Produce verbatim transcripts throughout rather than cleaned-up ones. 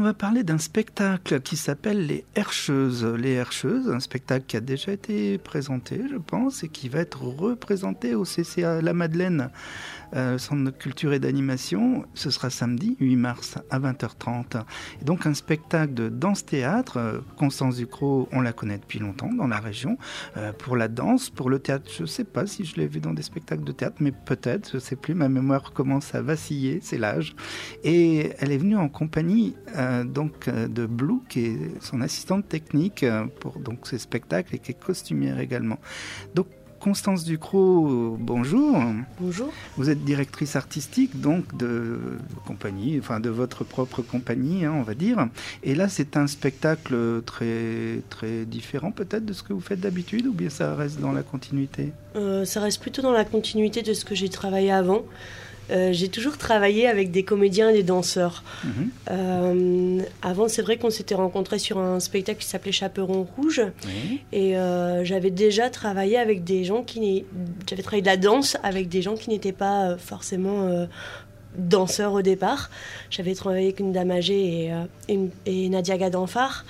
va parler d'un spectacle qui s'appelle Les Herscheuses. Les Herscheuses, un spectacle qui a déjà été présenté, je pense, et qui va être représenté au C C A La Madeleine, euh, Centre de culture et d'animation. Ce sera samedi huit mars à vingt heures trente. Et donc un spectacle de danse-théâtre. Constance Ducrot, on la connaît depuis longtemps dans la région, euh, pour la danse, pour le théâtre. Je ne sais pas si je l'ai vu dans des spectacles de théâtre, mais peut-être, je ne sais plus. Ma mémoire commence à vaciller, c'est l'âge. Et elle est venue en compagnie euh, donc, euh, de Blue, qui est son assistante technique euh, pour donc, ces spectacles et qui est costumière également. Donc, Constance Ducrot, bonjour. Bonjour. Vous êtes directrice artistique donc de compagnie, enfin de votre propre compagnie, hein, on va dire. Et là, c'est un spectacle très très différent peut-être de ce que vous faites d'habitude, ou bien ça reste dans la continuité ? euh, Ça reste plutôt dans la continuité de ce que j'ai travaillé avant. Euh, j'ai toujours travaillé avec des comédiens et des danseurs. Mmh. Euh, avant, c'est vrai qu'on s'était rencontrés sur un spectacle qui s'appelait Chaperon Rouge. Mmh. Et euh, j'avais déjà travaillé avec des gens qui... J'avais travaillé de la danse avec des gens qui n'étaient pas forcément euh, danseurs au départ. J'avais travaillé avec une dame âgée et, euh, une, et Nadia Gadanfar,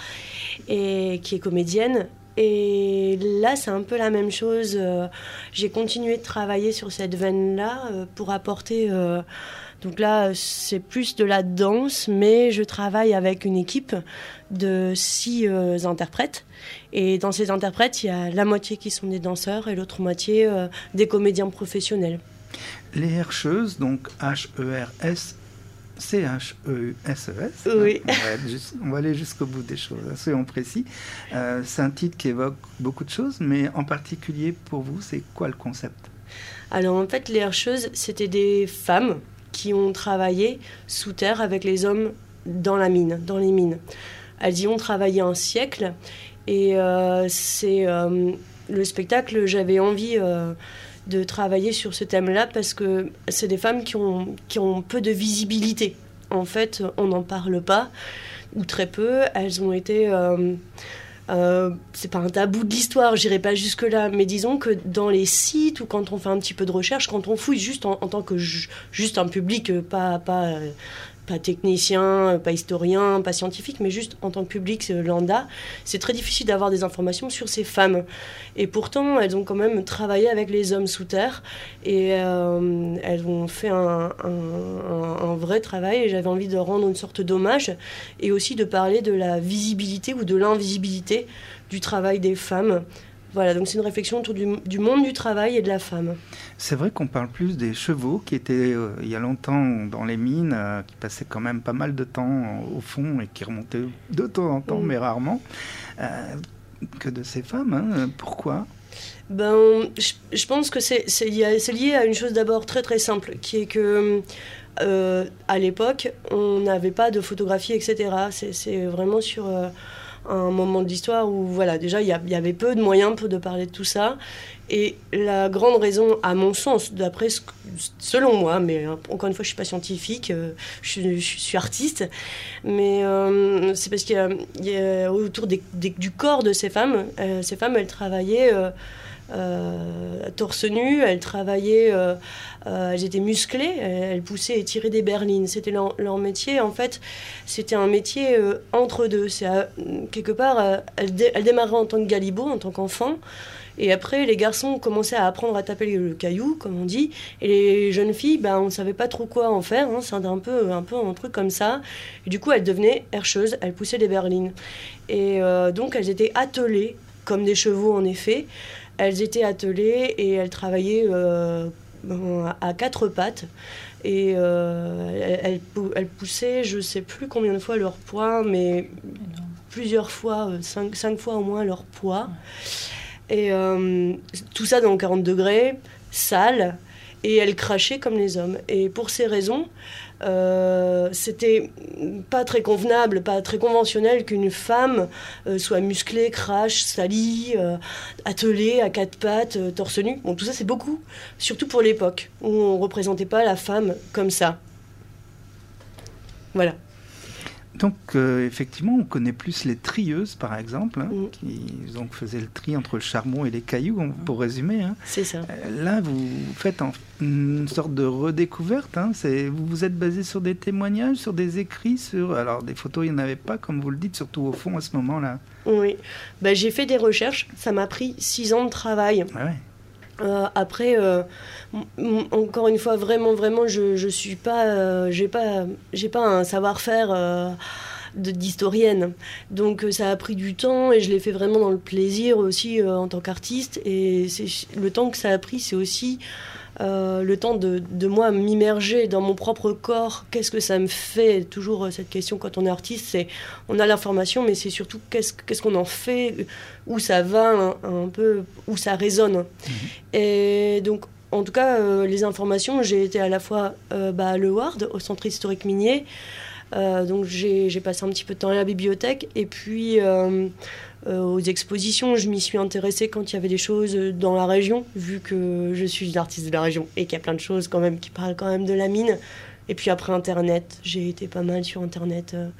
et, qui est comédienne. Et là, c'est un peu la même chose. Euh, j'ai continué de travailler sur cette veine-là euh, pour apporter... Euh, donc là, c'est plus de la danse, mais je travaille avec une équipe de six euh, interprètes. Et dans ces interprètes, il y a la moitié qui sont des danseurs et l'autre moitié euh, des comédiens professionnels. Les Herscheuses, donc H E R S, C H E S E S. Oui. On va, juste, on va aller jusqu'au bout des choses, soyons précis. Euh, c'est un titre qui évoque beaucoup de choses, mais en particulier pour vous, c'est quoi le concept ? Alors en fait, les Herscheuses, c'était des femmes qui ont travaillé sous terre avec les hommes dans la mine, dans les mines. Elles y ont travaillé un siècle, et euh, c'est euh, le spectacle, j'avais envie... Euh, de travailler sur ce thème-là parce que c'est des femmes qui ont, qui ont peu de visibilité. En fait, on n'en parle pas, ou très peu. Elles ont été... Euh, euh, c'est pas un tabou de l'histoire, j'irai pas jusque-là, mais disons que dans les sites ou quand on fait un petit peu de recherche, quand on fouille juste en, en tant que ju- juste un public, pas... pas euh, pas technicien, pas historien, pas scientifique, mais juste en tant que public lambda, c'est très difficile d'avoir des informations sur ces femmes. Et pourtant, elles ont quand même travaillé avec les hommes sous terre, et euh, elles ont fait un, un, un, un vrai travail, et j'avais envie de rendre une sorte d'hommage, et aussi de parler de la visibilité ou de l'invisibilité du travail des femmes. Voilà, donc c'est une réflexion autour du, du monde du travail et de la femme. C'est vrai qu'on parle plus des chevaux qui étaient euh, il y a longtemps dans les mines, euh, qui passaient quand même pas mal de temps euh, au fond et qui remontaient de temps en temps, mmh. mais rarement, euh, que de ces femmes. Hein. Pourquoi ? Ben, je, je pense que c'est, c'est, c'est lié à une chose d'abord très très simple, qui est que euh, à l'époque, on n'avait pas de photographie, et cetera. C'est, c'est vraiment sur... Euh, un moment de l'histoire où, voilà, déjà, il y, y avait peu de moyens pour de parler de tout ça. Et la grande raison, à mon sens, d'après ce, selon moi, mais hein, encore une fois, je ne suis pas scientifique, euh, je, je suis artiste, mais euh, c'est parce qu'il y a, il y a autour des, des, du corps de ces femmes, euh, ces femmes, elles travaillaient... Euh, Euh, torse nu, elles travaillaient, euh, euh, elles étaient musclées, elles, elles poussaient et tiraient des berlines. C'était leur, leur métier, en fait, c'était un métier euh, entre deux. C'est à, quelque part, euh, elles, dé, elles démarraient en tant que galibots, en tant qu'enfants, et après, les garçons commençaient à apprendre à taper le caillou, comme on dit, et les jeunes filles, ben, on ne savait pas trop quoi en faire, hein, c'était un peu, un peu un truc comme ça, et du coup, elles devenaient herscheuses, elles poussaient des berlines. Et euh, donc, elles étaient attelées, comme des chevaux, en effet. Elles étaient attelées et elles travaillaient euh, à quatre pattes. Et euh, elles, elles poussaient, je ne sais plus combien de fois leur poids, mais plusieurs fois, cinq, cinq fois au moins leur poids. Et euh, tout ça dans quarante degrés, sale, et elles crachaient comme les hommes. Et pour ces raisons, euh, c'était pas très convenable, pas très conventionnel qu'une femme euh, soit musclée, crache, salie, euh, attelée à quatre pattes, euh, torse nu. Bon, tout ça c'est beaucoup, surtout pour l'époque où on représentait pas la femme comme ça. Voilà. Donc, euh, effectivement, on connaît plus les trieuses, par exemple, hein, mmh. qui donc, faisaient le tri entre le charbon et les cailloux, hein, pour résumer. Hein. C'est ça. Euh, là, vous faites en, une sorte de redécouverte. Hein, c'est, vous vous êtes basé sur des témoignages, sur des écrits, sur... Alors, des photos, il n'y en avait pas, comme vous le dites, surtout au fond, à ce moment-là. Oui. Ben, j'ai fait des recherches. Ça m'a pris six ans de travail. Ah ouais. Euh, après, euh, m- encore une fois, vraiment, vraiment, je, je suis pas, euh, j'ai pas, j'ai pas un savoir-faire euh, de, d'historienne. Donc, euh, ça a pris du temps et je l'ai fait vraiment dans le plaisir aussi euh, en tant qu'artiste. Et c'est, le temps que ça a pris, c'est aussi euh, le temps de, de moi m'immerger dans mon propre corps. Qu'est-ce que ça me fait? Toujours euh, cette question quand on est artiste, c'est on a l'information, mais c'est surtout qu'est-ce, qu'est-ce qu'on en fait, où ça va un, un peu, où ça résonne. Mmh. Et donc, en tout cas, euh, les informations, j'ai été à la fois euh, bah, à l'E W A R D, au Centre historique minier. Euh, donc, j'ai, j'ai passé un petit peu de temps à la bibliothèque. Et puis, euh, euh, aux expositions, je m'y suis intéressée quand il y avait des choses dans la région, vu que je suis une artiste de la région et qu'il y a plein de choses quand même qui parlent quand même de la mine. Et puis après, Internet. J'ai été pas mal sur Internet. Euh,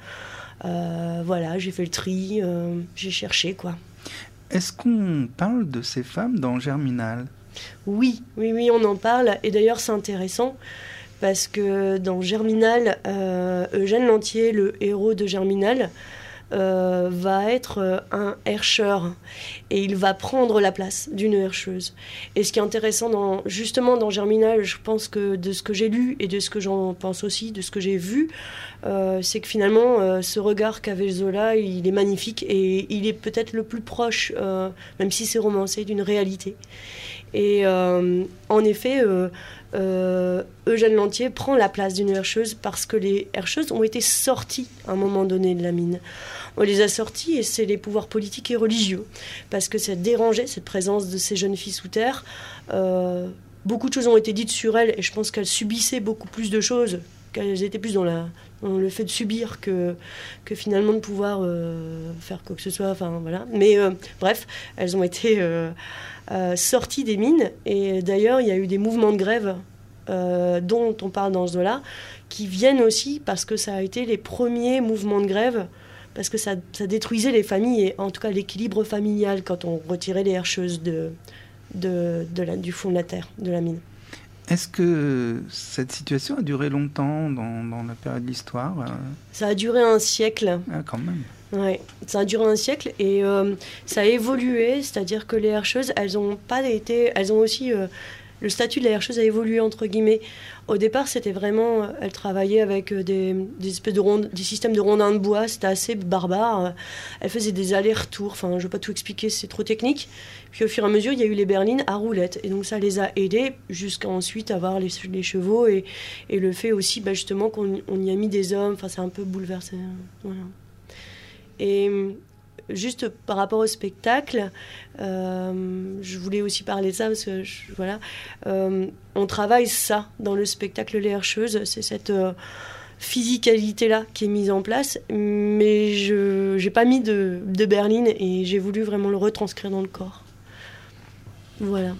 euh, voilà, j'ai fait le tri, euh, j'ai cherché, quoi. Est-ce qu'on parle de ces femmes dans Germinal ? Oui, oui, oui, on en parle. Et d'ailleurs, c'est intéressant parce que dans Germinal, euh, Eugène Lantier, le héros de Germinal, euh, va être un herscheur. Et il va prendre la place d'une herscheuse. Et ce qui est intéressant, dans, justement, dans Germinal, je pense que de ce que j'ai lu et de ce que j'en pense aussi, de ce que j'ai vu, euh, c'est que finalement, euh, ce regard qu'avait Zola, il est magnifique et il est peut-être le plus proche, euh, même si c'est romancé, d'une réalité. Et euh, en effet, euh, euh, Eugène Lantier prend la place d'une herscheuse parce que les herscheuses ont été sorties à un moment donné de la mine. On les a sorties et c'est les pouvoirs politiques et religieux. Parce que ça dérangeait, cette présence de ces jeunes filles sous terre. Euh, beaucoup de choses ont été dites sur elles et je pense qu'elles subissaient beaucoup plus de choses, qu'elles étaient plus dans, la, dans le fait de subir que, que finalement de pouvoir euh, faire quoi que ce soit. Enfin, voilà. Mais euh, bref, elles ont été... Euh, Euh, sorties des mines. Et d'ailleurs, il y a eu des mouvements de grève euh, dont on parle dans Zola, qui viennent aussi parce que ça a été les premiers mouvements de grève, parce que ça, ça détruisait les familles, et en tout cas l'équilibre familial, quand on retirait les herscheuses de, de, de la, du fond de la terre, de la mine. Est-ce que cette situation a duré longtemps dans, dans la période de l'histoire ? Ça a duré un siècle. Ah, quand même. Ouais, ça a duré un siècle et euh, ça a évolué, c'est-à-dire que les herscheuses, elles ont pas été, elles ont aussi euh, le statut de la herscheuse a évolué entre guillemets. Au départ, c'était vraiment, elles travaillaient avec des, des espèces de rondes, des systèmes de rondins de bois, c'était assez barbare. Elles faisaient des allers-retours, enfin, je vais pas tout expliquer, c'est trop technique. Puis au fur et à mesure, il y a eu les berlines à roulettes et donc ça les a aidées jusqu'à ensuite avoir les, les chevaux et, et le fait aussi, bah, justement, qu'on on y a mis des hommes. Enfin, c'est un peu bouleversé. Voilà. Et juste par rapport au spectacle, euh, je voulais aussi parler de ça parce que je, voilà, euh, on travaille ça dans le spectacle Les Herscheuses, c'est cette euh, physicalité-là qui est mise en place, mais je n'ai pas mis de, de berline et j'ai voulu vraiment le retranscrire dans le corps. Voilà.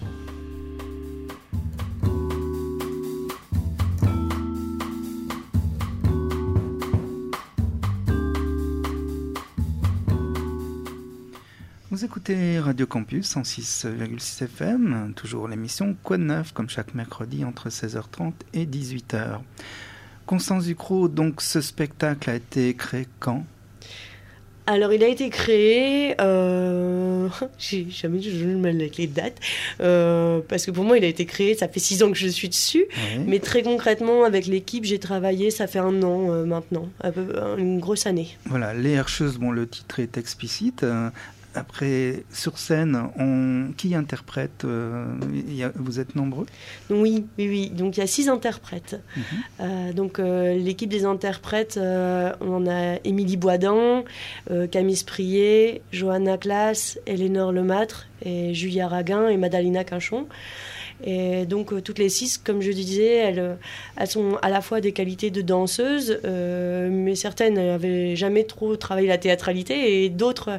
Vous écoutez Radio Campus cent six virgule six F M, toujours l'émission Quoi de neuf, comme chaque mercredi entre seize heures trente et dix-huit heures. Constance Ducrot, donc ce spectacle a été créé quand ? Alors, il a été créé, euh, j'ai jamais je me mêle avec les dates, euh, parce que pour moi, il a été créé, ça fait six ans que je suis dessus, oui. Mais très concrètement, avec l'équipe, j'ai travaillé, ça fait un an euh, maintenant, un peu, une grosse année. Voilà, Les Herscheuses, bon, le titre est explicite. Euh, Après, sur scène, on... qui interprète euh, y a... Vous êtes nombreux ? Oui, oui, oui. Donc, il y a six interprètes. Mm-hmm. Euh, donc, euh, l'équipe des interprètes, euh, on a Émilie Boisdan, euh, Camille Sprier, Johanna Claes, Éléonore Lemâtre, et Julia Raguin et Madalina Quinchon. Et donc euh, toutes les six, comme je disais, elles, elles sont à la fois des qualités de danseuses, euh, mais certaines n'avaient jamais trop travaillé la théâtralité, et d'autres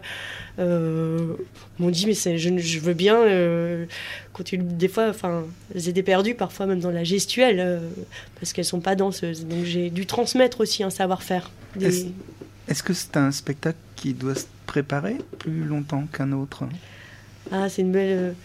euh, m'ont dit mais c'est, je, je veux bien euh, continuer. Des fois, enfin, elles étaient perdues parfois même dans la gestuelle euh, parce qu'elles sont pas danseuses. Donc j'ai dû transmettre aussi un savoir-faire. Des... Est-ce, est-ce que c'est un spectacle qui doit se préparer plus longtemps qu'un autre ? Ah, c'est une belle. Euh...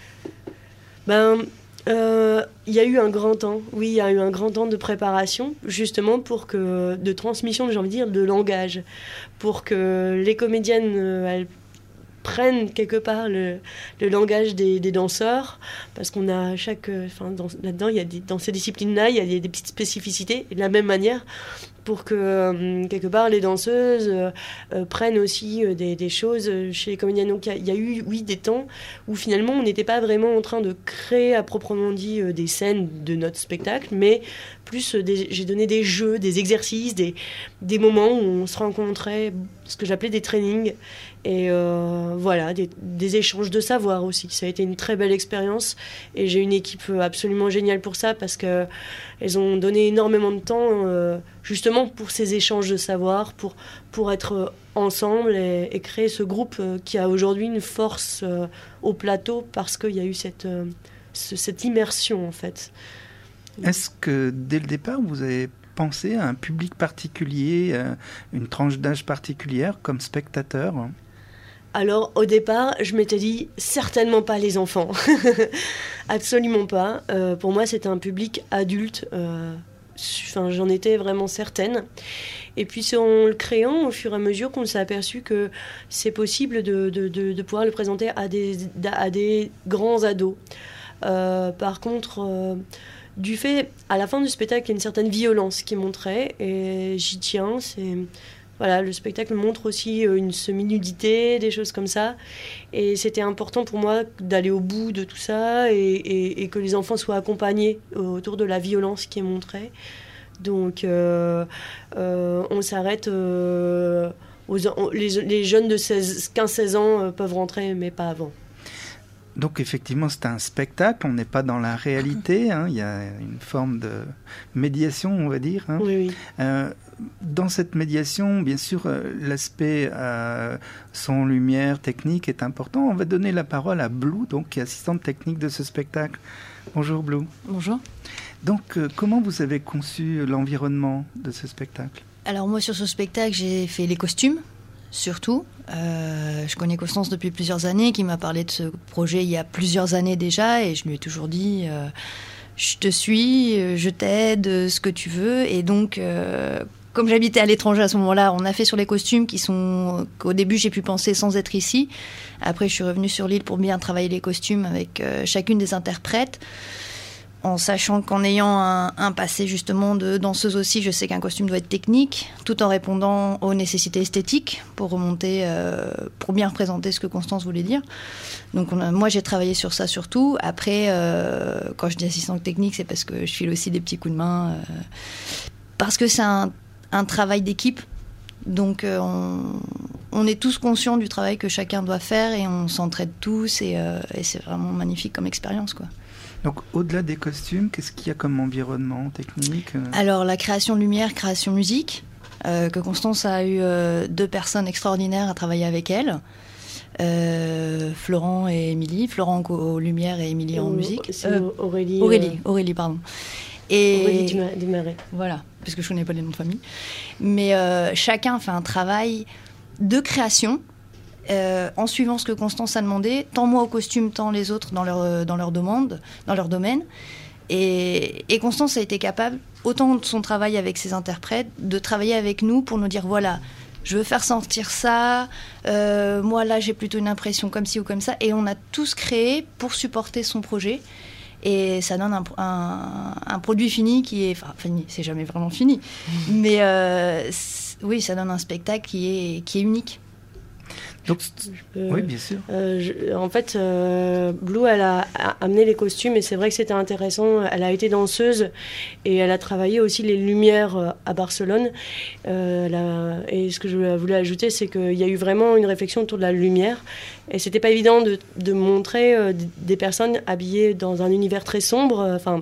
Ben. Il euh, y a eu un grand temps, oui, il y a eu un grand temps de préparation, justement pour que, de transmission, j'ai envie de dire, de langage, pour que les comédiennes, euh, elles prennent quelque part le, le langage des, des danseurs, parce qu'on a chaque, enfin, dans, là-dedans, il y a des, dans ces disciplines-là, il y a des, des petites spécificités, et de la même manière, pour que, euh, quelque part, les danseuses euh, euh, prennent aussi euh, des, des choses chez les comédiennes. Donc, il y, y a eu, oui, des temps où, finalement, on n'était pas vraiment en train de créer, à proprement dit, euh, des scènes de notre spectacle, mais plus, euh, des, j'ai donné des jeux, des exercices, des, des moments où on se rencontrait, ce que j'appelais des trainings, et euh, voilà, des, des échanges de savoir aussi. Ça a été une très belle expérience, et j'ai une équipe absolument géniale pour ça, parce qu'elles ont donné énormément de temps, euh, justement, pour ces échanges de savoir, pour, pour être ensemble et, et créer ce groupe qui a aujourd'hui une force euh, au plateau, parce qu'il y a eu cette, euh, ce, cette immersion, en fait. Est-ce que, dès le départ, vous avez pensé à un public particulier, euh, une tranche d'âge particulière, comme spectateur ? Alors, au départ, je m'étais dit, certainement pas les enfants. Absolument pas. Euh, pour moi, c'était un public adulte. Euh, enfin, j'en étais vraiment certaine. Et puis, c'est en le créant, au fur et à mesure qu'on s'est aperçu que c'est possible de, de, de, de pouvoir le présenter à des, à des grands ados. Euh, par contre... Euh, du fait, à la fin du spectacle, il y a une certaine violence qui est montrée, et j'y tiens. C'est, voilà, le spectacle montre aussi une semi-nudité, des choses comme ça. Et c'était important pour moi d'aller au bout de tout ça, et, et, et que les enfants soient accompagnés autour de la violence qui est montrée. Donc, euh, euh, on s'arrête... Euh, aux, les, les jeunes de quinze seize ans euh, peuvent rentrer, mais pas avant. Donc effectivement, c'est un spectacle, on n'est pas dans la réalité, hein, il y a une forme de médiation, on va dire. Hein. Oui, oui. Euh, dans cette médiation, bien sûr, euh, l'aspect euh, son, lumière, technique est important. On va donner la parole à Blue, donc, qui est assistante technique de ce spectacle. Bonjour Blue. Bonjour. Donc, euh, comment vous avez conçu l'environnement de ce spectacle ? Alors moi, sur ce spectacle, j'ai fait les costumes. Surtout, euh, je connais Constance depuis plusieurs années, qui m'a parlé de ce projet il y a plusieurs années déjà, et je lui ai toujours dit euh, je te suis, je t'aide, ce que tu veux. Et donc, euh, comme j'habitais à l'étranger à ce moment-là, on a fait sur les costumes qui sont qu'au début j'ai pu penser sans être ici. Après, je suis revenue sur l'île pour bien travailler les costumes avec euh, chacune des interprètes, en sachant qu'en ayant un, un passé justement de danseuse aussi, je sais qu'un costume doit être technique, tout en répondant aux nécessités esthétiques pour remonter, euh, pour bien représenter ce que Constance voulait dire. Donc on a, moi j'ai travaillé sur ça surtout. Après, euh, quand je dis assistante technique, c'est parce que je file aussi des petits coups de main, euh, parce que c'est un, un travail d'équipe. Donc euh, on, on est tous conscients du travail que chacun doit faire, et on s'entraide tous, et, euh, et c'est vraiment magnifique comme expérience, quoi. Donc, au-delà des costumes, qu'est-ce qu'il y a comme environnement technique ? Alors, la création de lumière, création musique, euh, que Constance a eu euh, deux personnes extraordinaires à travailler avec elle, euh, Florent et Émilie, Florent aux lumières et Émilie en musique. C'est euh, Aurélie. Aurélie, euh... Aurélie, pardon. Et Aurélie Desmarais. Voilà, parce que je ne connais pas les noms de famille. Mais euh, chacun fait un travail de création, Euh, en suivant ce que Constance a demandé, tant moi au costume, tant les autres dans leur, dans leur, demande, dans leur domaine. Et, et Constance a été capable, autant de son travail avec ses interprètes, de travailler avec nous pour nous dire, voilà, je veux faire sentir ça, euh, moi là j'ai plutôt une impression comme ci ou comme ça. Et on a tous créé pour supporter son projet. Et ça donne un, un, un produit fini qui est... Enfin, fini, c'est jamais vraiment fini. Mais euh, oui, ça donne un spectacle qui est, qui est unique. Donc, peux, oui, bien sûr. Euh, je, en fait, euh, Blue, elle a, a amené les costumes et c'est vrai que c'était intéressant. Elle a été danseuse et elle a travaillé aussi les lumières à Barcelone. Euh, la, et ce que je voulais ajouter, c'est qu'il y a eu vraiment une réflexion autour de la lumière. Et c'était pas évident de, de montrer euh, des personnes habillées dans un univers très sombre. Enfin.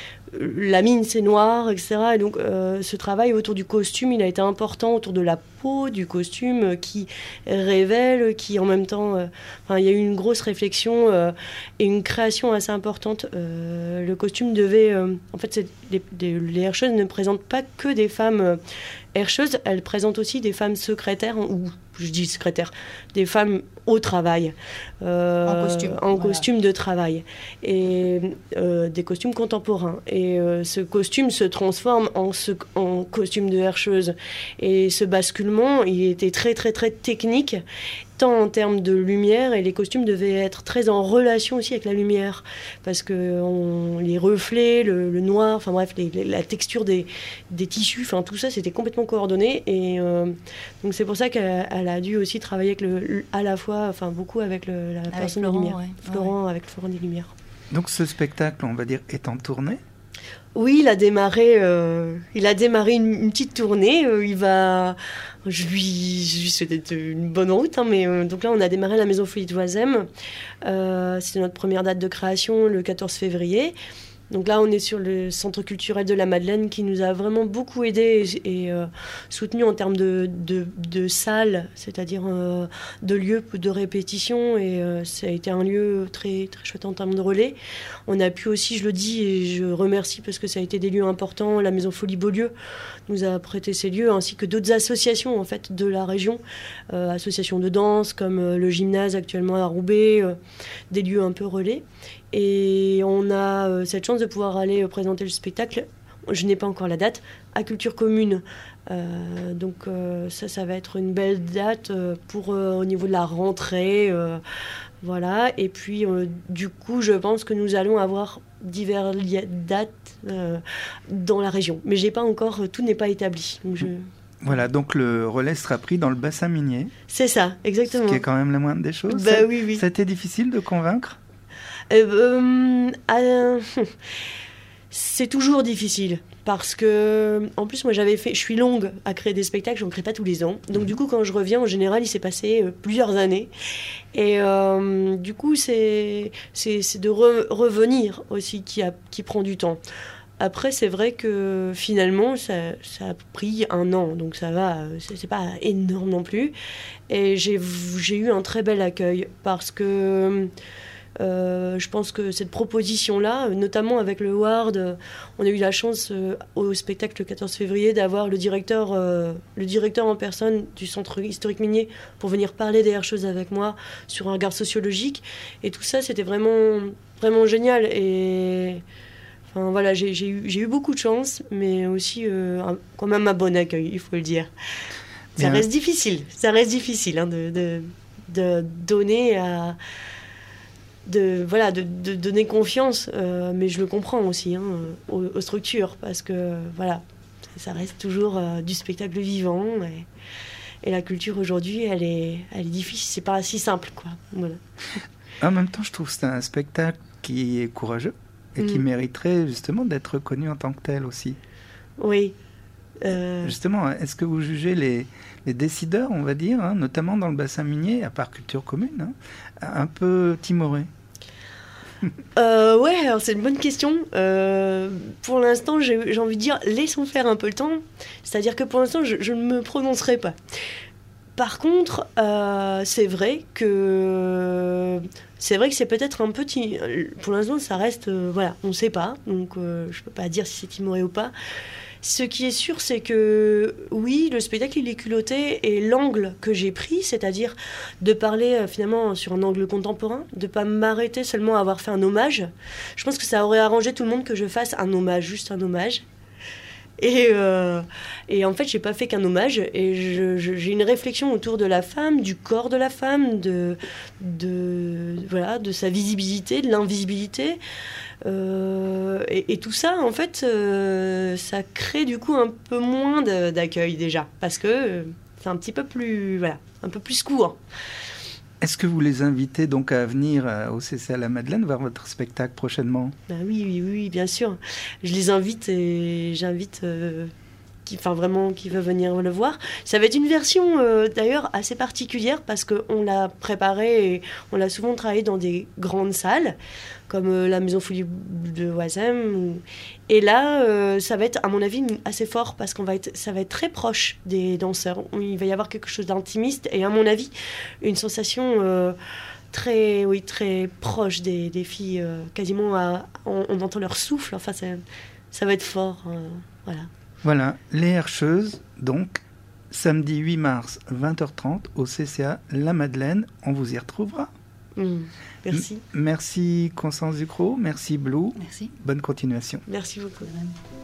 La mine, c'est noir, et cetera. Et donc, euh, ce travail autour du costume, il a été important, autour de la peau du costume, euh, qui révèle, qui en même temps... Euh, enfin, il y a eu une grosse réflexion euh, et une création assez importante. Euh, le costume devait... Euh, en fait, c'est, les, les, les herscheuses ne présentent pas que des femmes euh, herscheuses, elles présentent aussi des femmes secrétaires, ou je dis secrétaires, des femmes au travail. Euh, en costume. En voilà. costume de travail. Et euh, des costumes contemporains. Et euh, ce costume se transforme en, ce, en costume de herscheuse. Et ce basculement, il était très, très, très technique, tant en termes de lumière, et les costumes devaient être très en relation aussi avec la lumière. Parce que on, les reflets, le, le noir, enfin bref, les, les, la texture des, des tissus, enfin tout ça, c'était complètement coordonné. Et euh, donc c'est pour ça qu'elle elle a dû aussi travailler avec le, à la fois, enfin beaucoup avec le, la avec personne Florent, des lumières. Ouais. Florent, ouais. avec Florent des Lumières. Donc ce spectacle, on va dire, est en tournée ? Oui, il a démarré, euh, il a démarré une, une petite tournée. Euh, il va, je lui, je lui souhaite une bonne route. Hein, mais euh, donc là, on a démarré à la Maison Folie de Oisem. Euh, C'était notre première date de création, le quatorze février. Donc là, on est sur le centre culturel de la Madeleine qui nous a vraiment beaucoup aidés et, et euh, soutenus en termes de, de, de salles, c'est-à-dire euh, de lieux de répétition. Et euh, ça a été un lieu très, très chouette en termes de relais. On a pu aussi, je le dis et je remercie parce que ça a été des lieux importants, la Maison Folie Beaulieu nous a prêté ces lieux, ainsi que d'autres associations en fait, de la région, euh, associations de danse comme euh, le gymnase actuellement à Roubaix, euh, des lieux un peu relais. Et on a euh, cette chance de pouvoir aller euh, présenter le spectacle, je n'ai pas encore la date, à Culture Commune. Euh, donc euh, ça, ça va être une belle date euh, pour, euh, au niveau de la rentrée. Euh, voilà. Et puis, euh, du coup, je pense que nous allons avoir diverses dates euh, dans la région. Mais j'ai pas encore, tout n'est pas établi. Donc je... Voilà, donc le relais sera pris dans le bassin minier. C'est ça, exactement. Ce qui est quand même la moindre des choses. Bah, oui, oui. Ça a été difficile de convaincre ? euh, euh, C'est toujours difficile. Parce que, en plus, moi, j'avais fait, je suis longue à créer des spectacles, je n'en crée pas tous les ans. Donc, mmh. du coup, quand je reviens, en général, il s'est passé euh, plusieurs années. Et euh, du coup, c'est, c'est, c'est de re- revenir aussi qui, a, qui prend du temps. Après, c'est vrai que finalement, ça, ça a pris un an, donc ça va, c'est, c'est pas énorme non plus. Et j'ai, j'ai eu un très bel accueil parce que euh, je pense que cette proposition-là, notamment avec le Ward, on a eu la chance euh, au spectacle le quatorze février d'avoir le directeur, euh, le directeur en personne du centre historique minier pour venir parler des herscheuses avec moi sur un regard sociologique. Et tout ça, c'était vraiment, vraiment génial. Et Enfin, voilà, j'ai, j'ai, eu, j'ai eu beaucoup de chance, mais aussi euh, un, quand même un bon accueil, il faut le dire. Ça Bien. reste difficile, ça reste difficile hein, de, de, de donner à, de, voilà, de, de donner confiance, euh, mais je le comprends aussi hein, aux, aux structures, parce que voilà, ça reste toujours euh, du spectacle vivant, et, et la culture aujourd'hui, elle est, elle est difficile, c'est pas si simple, quoi. Voilà. En même temps, je trouve que c'est un spectacle qui est courageux. Et qui mmh. mériterait justement d'être reconnu en tant que tel aussi. Oui. Euh... Justement, est-ce que vous jugez les, les décideurs, on va dire, hein, notamment dans le bassin minier, à part Culture Commune, hein, un peu timorés ? euh, Ouais, alors c'est une bonne question. Euh, pour l'instant, j'ai, j'ai envie de dire, laissons faire un peu le temps. C'est-à-dire que pour l'instant, je, je ne me prononcerai pas. Par contre, euh, c'est vrai que c'est vrai que c'est peut-être un petit. Pour l'instant, ça reste, euh, voilà, on ne sait pas, donc euh, je peux pas dire si c'est timoré ou pas. Ce qui est sûr, c'est que oui, le spectacle il est culotté et l'angle que j'ai pris, c'est-à-dire de parler euh, finalement sur un angle contemporain, de pas m'arrêter seulement à avoir fait un hommage. Je pense que ça aurait arrangé tout le monde que je fasse un hommage, juste un hommage. Et, euh, et en fait, j'ai pas fait qu'un hommage. Et je, je, j'ai une réflexion autour de la femme, du corps de la femme, de, de, voilà, de sa visibilité, de l'invisibilité. Euh, et, et tout ça, en fait, euh, ça crée du coup un peu moins de, d'accueil déjà. Parce que c'est un petit peu plus, voilà, un peu plus court. Est-ce que vous les invitez donc à venir au C C A La Madeleine voir votre spectacle prochainement ? Ben oui, oui, oui, bien sûr. Je les invite et j'invite euh, qui, enfin vraiment qui veut venir le voir. Ça va être une version euh, d'ailleurs assez particulière parce qu'on l'a préparé et on l'a souvent travaillé dans des grandes salles comme euh, la Maison Folie de Oisem. Et là, euh, ça va être, à mon avis, assez fort parce qu'on va être, ça va être très proche des danseurs. Il va y avoir quelque chose d'intimiste et, à mon avis, une sensation euh, très, oui, très proche des, des filles. Euh, quasiment, à, on, on entend leur souffle. Enfin, ça, ça va être fort. Euh, voilà. Voilà, les Herscheuses, donc, samedi huit mars, vingt heures trente, au C C A La Madeleine. On vous y retrouvera. Mmh, merci. M- merci Constance Ducrot, merci Blue. Merci. Bonne continuation. Merci beaucoup.